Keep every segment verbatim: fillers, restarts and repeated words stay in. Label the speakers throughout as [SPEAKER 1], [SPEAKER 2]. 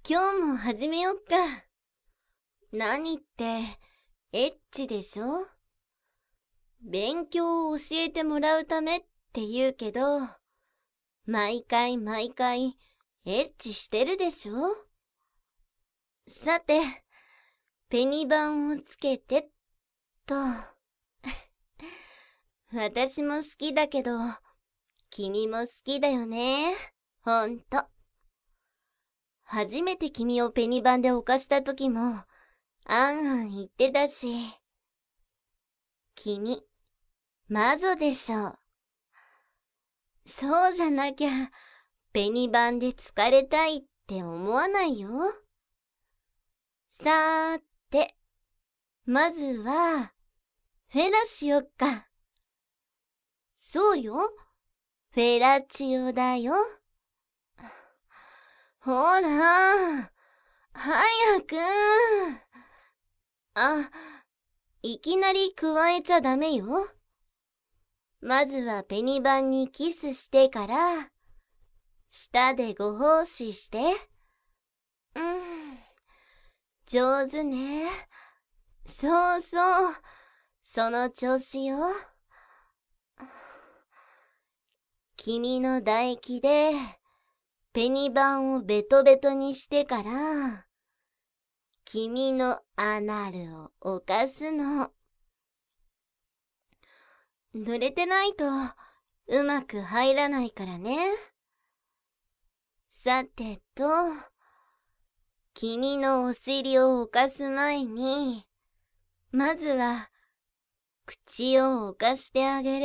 [SPEAKER 1] 今日も始めよっか。何って、エッチでしょ？勉強を教えてもらうためって言うけど、毎回毎回、エッチしてるでしょ？さて、ペニバンをつけてっと。私も好きだけど、君も好きだよね。ほんと。初めて君をペニバンで犯した時も、あんあん言ってたし。君、マゾでしょ。そうじゃなきゃ、ペニバンで疲れたいって思わないよ。さーて、まずは、フェラしよっか。そうよ、フェラチオだよ。ほら、早く。あ、いきなり加えちゃダメよ。まずはペニバンにキスしてから、舌でご奉仕して。うん、上手ね。そうそう、その調子よ。君の唾液で、ペニバンをベトベトにしてから、君のアナルを犯すの。濡れてないとうまく入らないからね。さてと、君のお尻を犯す前に、まずは口を犯してあげる。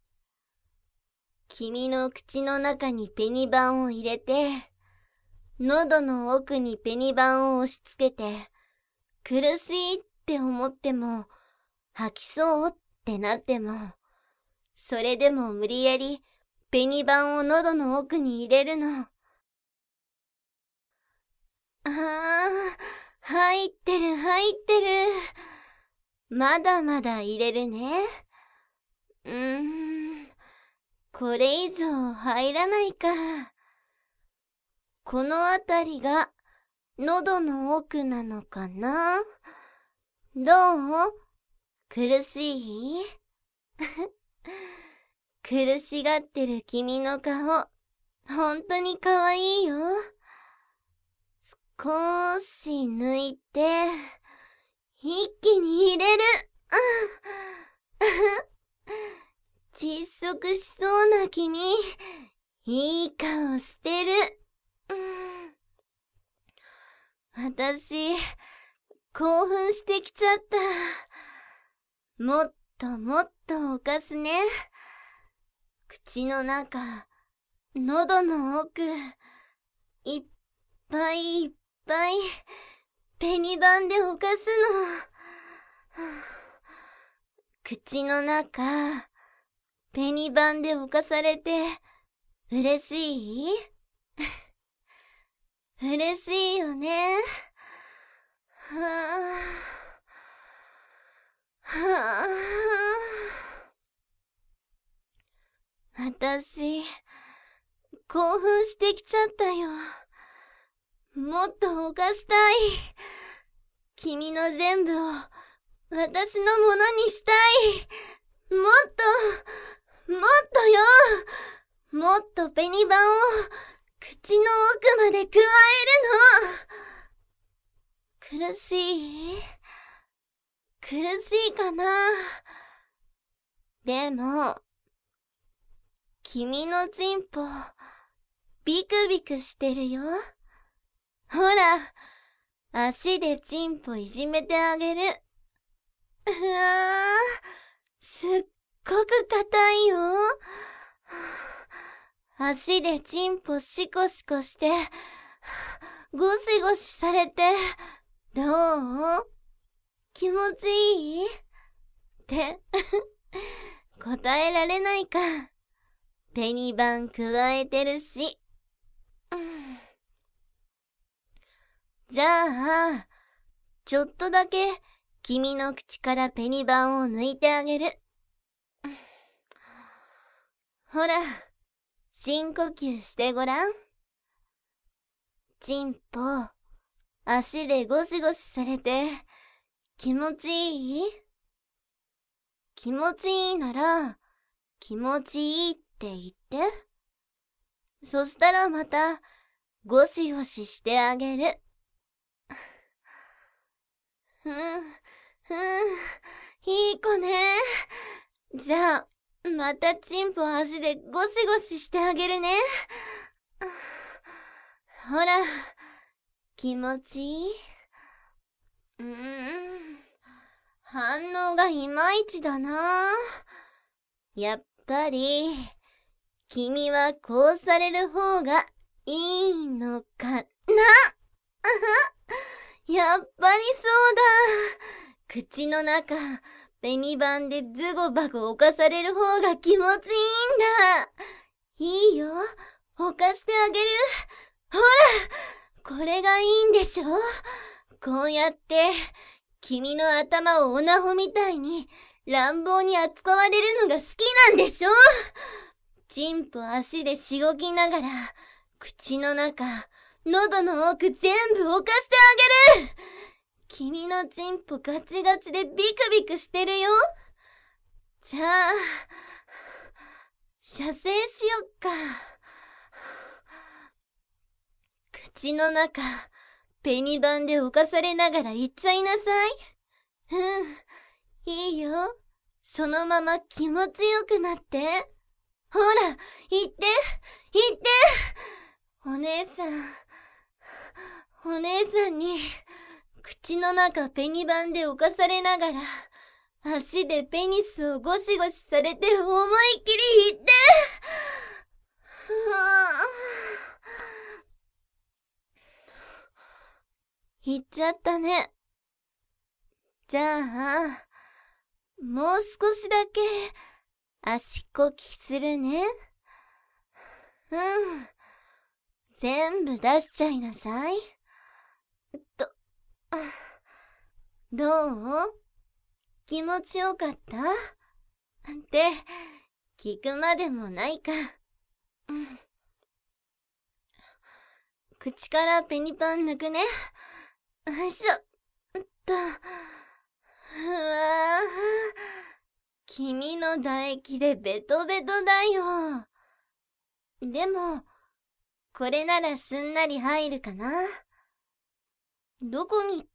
[SPEAKER 1] 君の口の中にペニバンを入れて、喉の奥にペニバンを押し付けて、苦しいって思っても、吐きそうってなっても、それでも無理やりペニバンを喉の奥に入れるの。ああ、入ってる入ってる。まだまだ入れるね。うーん、これ以上入らないか。このあたりが喉の奥なのかな？どう？苦しい？苦しがってる君の顔、ほんとにかわいいよ。少し抜いて、一気に入れる。窒息しそうな君、いい顔してる。私、興奮してきちゃった。もっともっと犯すね。口の中、喉の奥、いっぱいいっぱい、ペニバンで犯すの。口の中、ペニバンで犯されて、嬉しい？嬉しいよね。はぁ、はぁ、私、興奮してきちゃったよ。もっと犯したい。君の全部を私のものにしたい。もっと、もっとよ。もっとペニバンを口の奥まで加えるの。苦しい？苦しいかな？でも、君のチンポ、ビクビクしてるよ。ほら、足でチンポいじめてあげる。うわー、すっごく硬いよ。足でチンポシコシコして、ゴシゴシされて、どう？気持ちいい？って、答えられないか。ペニバン加えてるし。うん、じゃあ、ちょっとだけ君の口からペニバンを抜いてあげる。ほら、深呼吸してごらん。チンポ、 足でゴシゴシされて気持ちいい？気持ちいいなら気持ちいいって言って。そしたらまたゴシゴシしてあげる。ふん、ふん、いい子ね。じゃあ、またチンポ足でゴシゴシしてあげるね。ほら、気持ちいい？うーん、反応がいまいちだな。やっぱり、君はこうされる方がいいのかな。やっぱりそうだ。口の中、紅板でズゴバゴ犯される方が気持ちいいんだ。いいよ、犯してあげる。ほら、これがいいんでしょ。こうやって、君の頭をオナホみたいに乱暴に扱われるのが好きなんでしょ。チンポ足でしごきながら、口の中、喉の奥全部犯してあげる。君のチンポガチガチでビクビクしてるよ。じゃあ、射精しよっか。口の中、ペニバンで犯されながら言っちゃいなさい。うん、いいよ。そのまま気持ちよくなって。ほら、言って、言って。お姉さん、お姉さんに、口の中ペニバンで犯されながら、足でペニスをゴシゴシされて思いっきり言って。言っちゃったね。じゃあ、もう少しだけ足こきするね。うん。全部出しちゃいなさい。と、どう？気持ちよかった？って聞くまでもないか。うん。口からペニパン抜くね。よいしょ。っと。うわぁ。君の唾液でベトベトだよ。でも、これならすんなり入るかな。どこにって？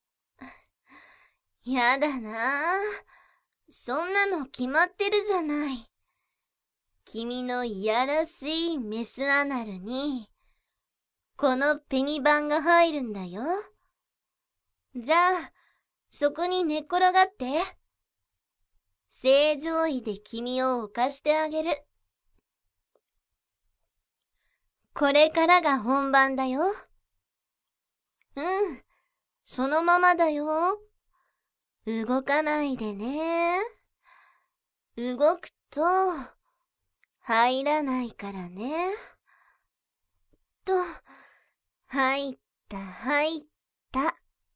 [SPEAKER 1] やだなぁ。そんなの決まってるじゃない。君のいやらしいメスアナルに、このペニバンが入るんだよ。じゃあ、そこに寝っ転がって。正常位で君を犯してあげる。これからが本番だよ。うん、そのままだよ。動かないでね。動くと、入らないからね。と、入った、入った。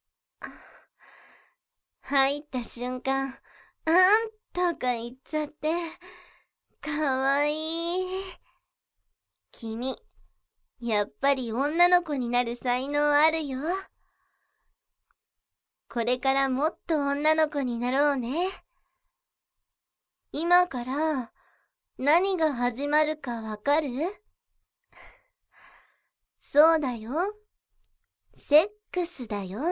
[SPEAKER 1] 入った瞬間、あんとか言っちゃって、かわいい。君、やっぱり女の子になる才能あるよ。これからもっと女の子になろうね。今から何が始まるかわかる？そうだよ。セックスだよ。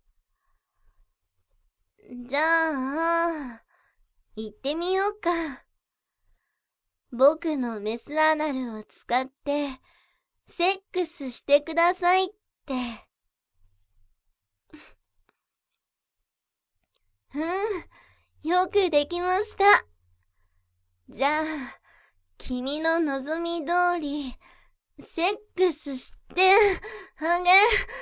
[SPEAKER 1] じゃあ、行ってみようか。僕のメスアナルを使って、セックスしてくださいって。うん、よくできました。じゃあ、君の望み通り、セックスしてあげ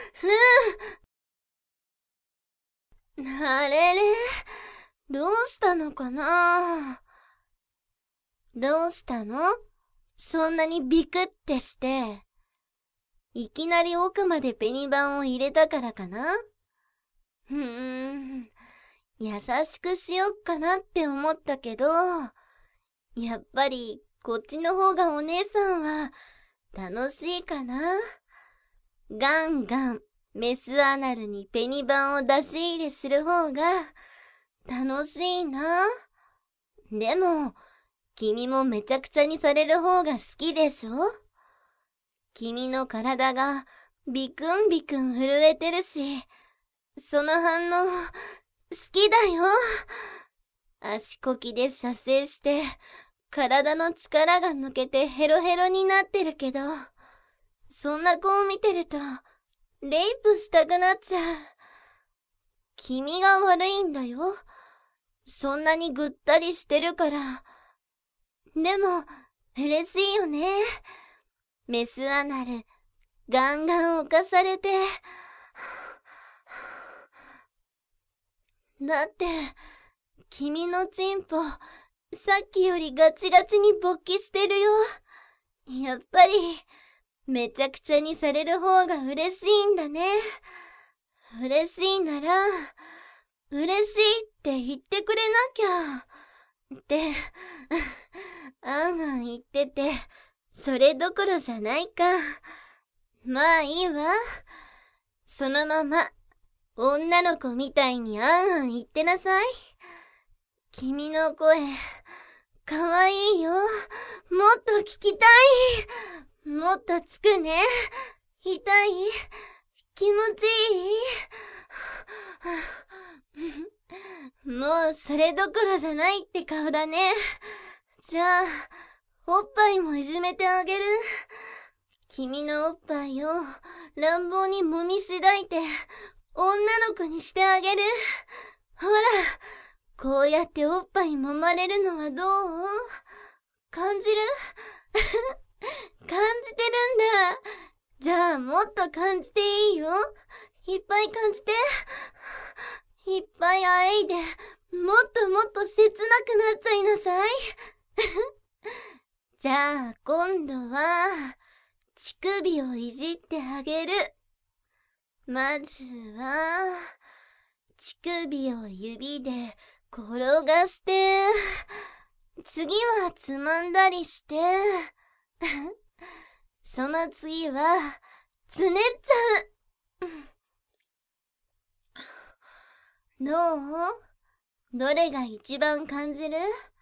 [SPEAKER 1] る。あれれ、どうしたのかな？どうしたの？そんなにビクってして。いきなり奥までペニバンを入れたからかな？うーん、優しくしよっかなって思ったけど、やっぱりこっちの方がお姉さんは楽しいかな。ガンガンメスアナルにペニバンを出し入れする方が楽しいな。でも、君もめちゃくちゃにされる方が好きでしょ？君の体がビクンビクン震えてるし、その反応好きだよ。足こきで射精して体の力が抜けてヘロヘロになってるけど、そんな子を見てるとレイプしたくなっちゃう。君が悪いんだよ。そんなにぐったりしてるから。でも嬉しいよね。メスアナルガンガン侵されて。だって君のチンポさっきよりガチガチに勃起してるよ。やっぱりめちゃくちゃにされる方が嬉しいんだね。嬉しいなら嬉しいって言ってくれなきゃってあんあん言ってて、それどころじゃないか。まあいいわ。そのまま女の子みたいにあんあん言ってなさい。君の声かわいいよ。もっと聞きたい。もっとつくね。痛い？気持ちいい？もうそれどころじゃないって顔だね。じゃあおっぱいもいじめてあげる。君のおっぱいを乱暴にもみしだいて女の子にしてあげる。ほら、こうやっておっぱい揉まれるのはどう？感じる？感じてるんだ。じゃあもっと感じていいよ。いっぱい感じて。いっぱいあえいで、もっともっと切なくなっちゃいなさい。じゃあ今度は乳首をいじってあげる。まずは乳首を指で転がして、次はつまんだりして、その次はつねっちゃう。どう？どれが一番感じる？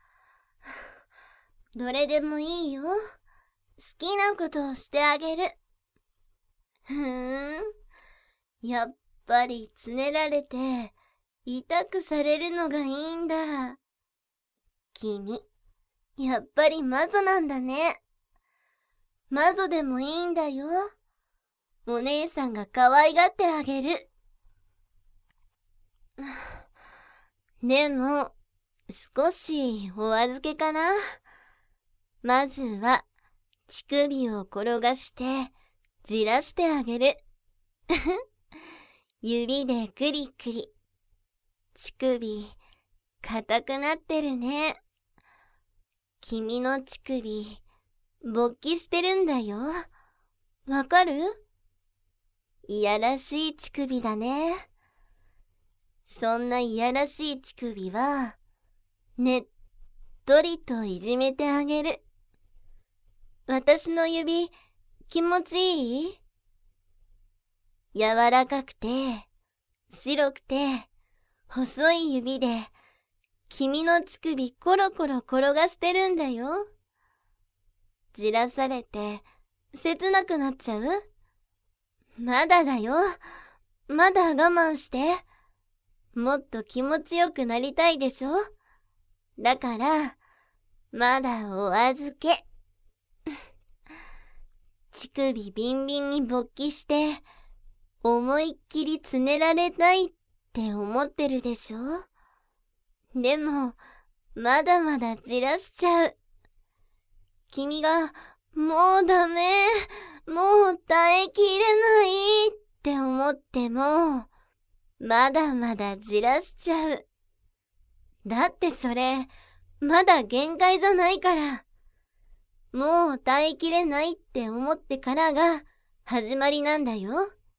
[SPEAKER 1] どれでもいいよ。好きなことをしてあげる。ふーん。やっぱりつねられて痛くされるのがいいんだ。君、やっぱりマゾなんだね。マゾでもいいんだよ。お姉さんが可愛がってあげる。でも、少しお預けかな。まずは、乳首を転がして、じらしてあげる。指でクリクリ。乳首、硬くなってるね。君の乳首、勃起してるんだよ。わかる？いやらしい乳首だね。そんないやらしい乳首は、ねっとりといじめてあげる。私の指、気持ちいい？柔らかくて、白くて、細い指で、君の乳首コロコロ転がしてるんだよ。じらされて、切なくなっちゃう？まだだよ。まだ我慢して。もっと気持ちよくなりたいでしょ？だから、まだお預け。乳首ビンビンに勃起して、思いっきりつねられたいって思ってるでしょ？でも、まだまだじらしちゃう。君が、もうダメ、もう耐えきれないって思っても、まだまだじらしちゃう。だってそれ、まだ限界じゃないから。もう耐えきれないって思ってからが始まりなんだよ。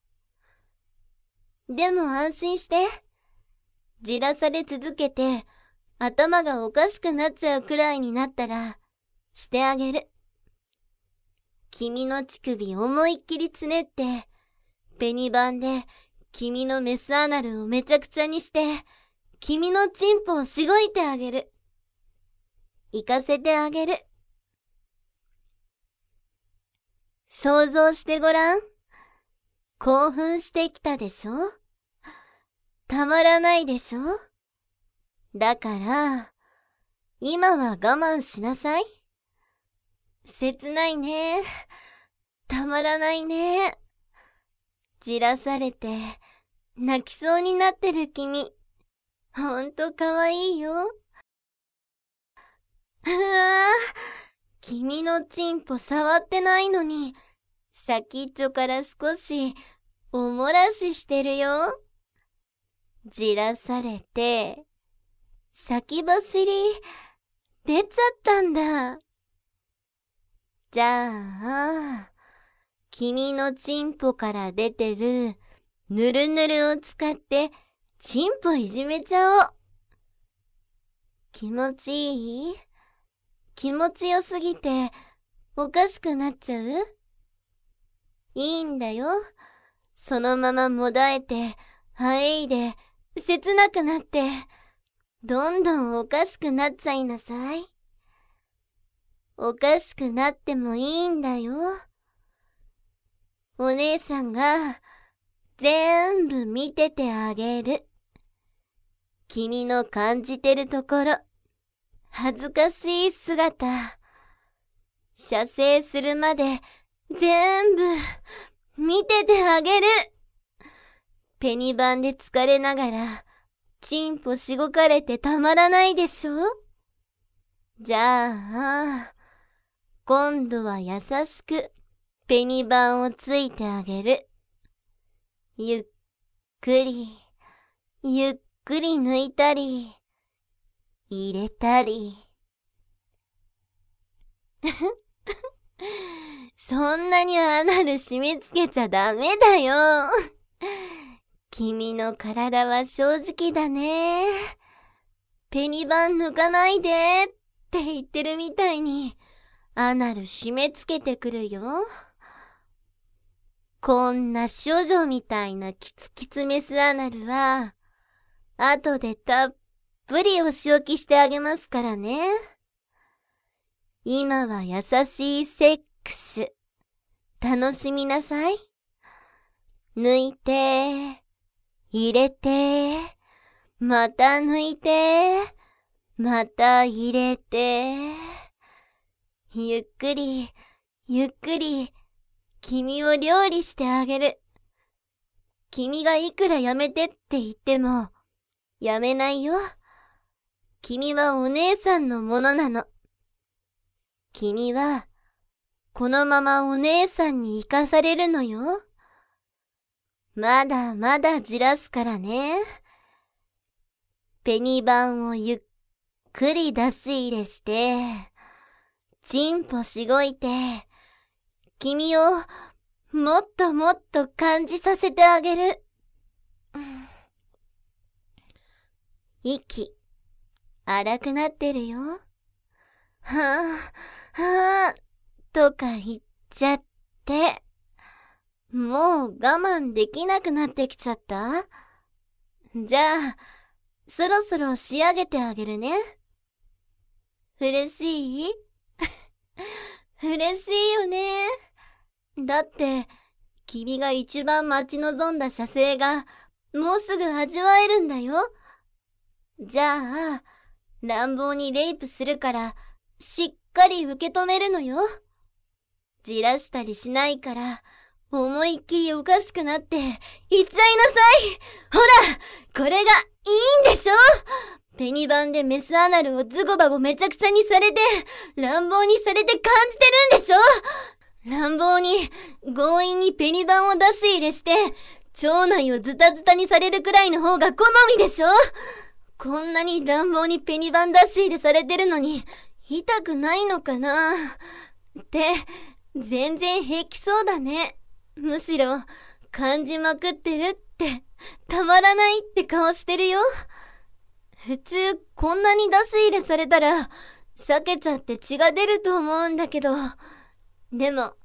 [SPEAKER 1] でも安心して。じらされ続けて頭がおかしくなっちゃうくらいになったらしてあげる。君の乳首思いっきりつねってペニバンで君のメスアナルをめちゃくちゃにして、君のチンポをしごいてあげる。行かせてあげる。想像してごらん。興奮してきたでしょ？たまらないでしょ？だから、今は我慢しなさい。切ないね。たまらないね。じらされて、泣きそうになってる君。ほんとかわいいよ。ああ、君のチンポ触ってないのに、先っちょから少しおもらししてるよ。じらされて、先走り出ちゃったんだ。じゃあ、君のチンポから出てるぬるぬるを使ってチンポいじめちゃおう。気持ちいい？気持ちよすぎておかしくなっちゃう？いいんだよ。そのままもだえて、はえいで、切なくなって、どんどんおかしくなっちゃいなさい。おかしくなってもいいんだよ。お姉さんが全部見ててあげる。君の感じてるところ、恥ずかしい姿、射精するまで全部見ててあげる。ペニバンで疲れながら、チンポしごかれてたまらないでしょ？じゃあ、今度は優しくペニバンをついてあげる。ゆっくり、ゆっくり抜いたり、入れたり。そんなにアナル締め付けちゃダメだよ。君の体は正直だね。ペニバン抜かないでって言ってるみたいに、アナル締め付けてくるよ。こんな処女みたいなキツキツメスアナルは、後でたっぷりお仕置きしてあげますからね。今は優しいセックス、楽しみなさい。抜いて、入れて、また抜いて、また入れて。ゆっくり、ゆっくり、君を料理してあげる。君がいくらやめてって言っても、やめないよ。君はお姉さんのものなの。君は、このままお姉さんに生かされるのよ。まだまだじらすからね。ペニバンをゆっくり出し入れして、チンポしごいて、君をもっともっと感じさせてあげる。息、荒くなってるよ。はぁ、はぁ、とか言っちゃって。もう我慢できなくなってきちゃった？じゃあ、そろそろ仕上げてあげるね。嬉しい？嬉しいよね。だって、君が一番待ち望んだ射精が、もうすぐ味わえるんだよ。じゃあ、乱暴にレイプするから、しっかり受け止めるのよ。じらしたりしないから、思いっきりおかしくなって、言っちゃいなさい。ほら、これがいいんでしょ？ペニバンでメスアナルをズゴバゴめちゃくちゃにされて、乱暴にされて感じてるんでしょ？乱暴に、強引にペニバンを出し入れして、腸内をズタズタにされるくらいの方が好みでしょ？こんなに乱暴にペニバン出し入れされてるのに、痛くないのかな？って、全然平気そうだね。むしろ、感じまくってるって、たまらないって顔してるよ。普通、こんなに出し入れされたら、避けちゃって血が出ると思うんだけど。でも、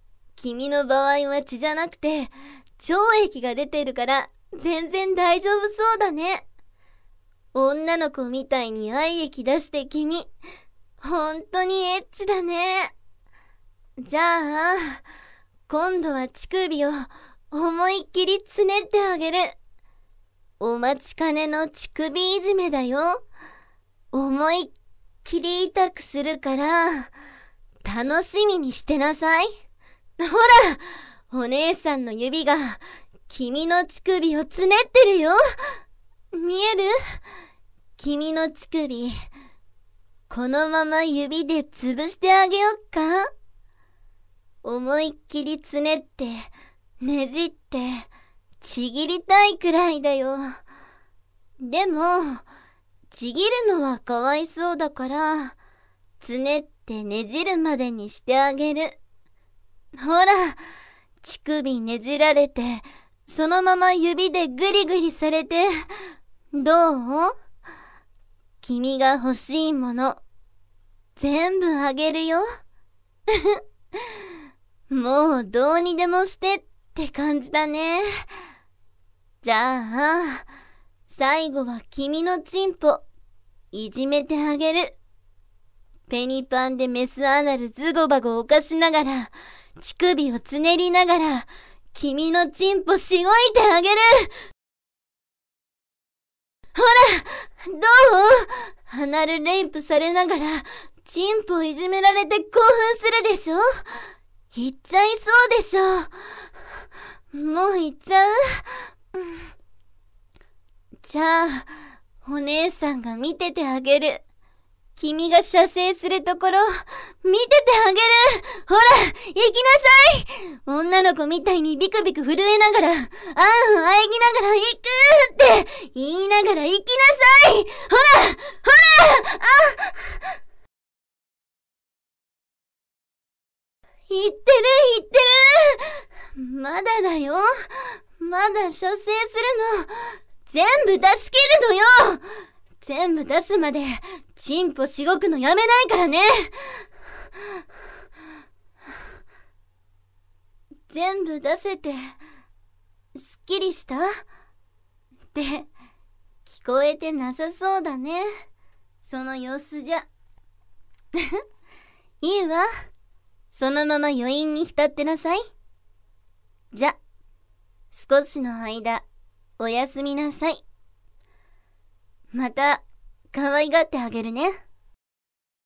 [SPEAKER 1] 君の場合は血じゃなくて腸液が出てるから全然大丈夫そうだね。女の子みたいに愛液出して君、ほんとにエッチだね。じゃあ、今度は乳首を思いっきりつねってあげる。お待ちかねの乳首いじめだよ。思いっきり痛くするから、楽しみにしてなさい。ほら、お姉さんの指が君の乳首をつねってるよ。見える？君の乳首、このまま指で潰してあげよっか。思いっきりつねって、ねじって、ちぎりたいくらいだよ。でも、ちぎるのはかわいそうだから、つねってねじるまでにしてあげる。ほら、乳首ねじられて、そのまま指でグリグリされて、どう？君が欲しいもの、全部あげるよ。もうどうにでもしてって感じだね。じゃあ、最後は君のチンポ、いじめてあげる。ペニパンでメスアナルズゴバゴ犯しながら、乳首をつねりながら、君のチンポしごいてあげる。ほら、どう？アナルレイプされながら、チンポいじめられて興奮するでしょ？言っちゃいそうでしょ。もう言っちゃう？じゃあ、お姉さんが見ててあげる。君が射精するところ、見ててあげる。ほら、行きなさい。女の子みたいにビクビク震えながら、あん、あえぎながら行くって言いながら行きなさい。ほら、ほら、あ、言ってる言ってる。まだだよ。まだ射精するの。全部出し切るのよ。全部出すまでチンポしごくのやめないからね。全部出せてすっきりした？って聞こえてなさそうだね。その様子じゃ。いいわ。そのまま余韻に浸ってなさい。じゃ、少しの間おやすみなさい。また可愛がってあげるね。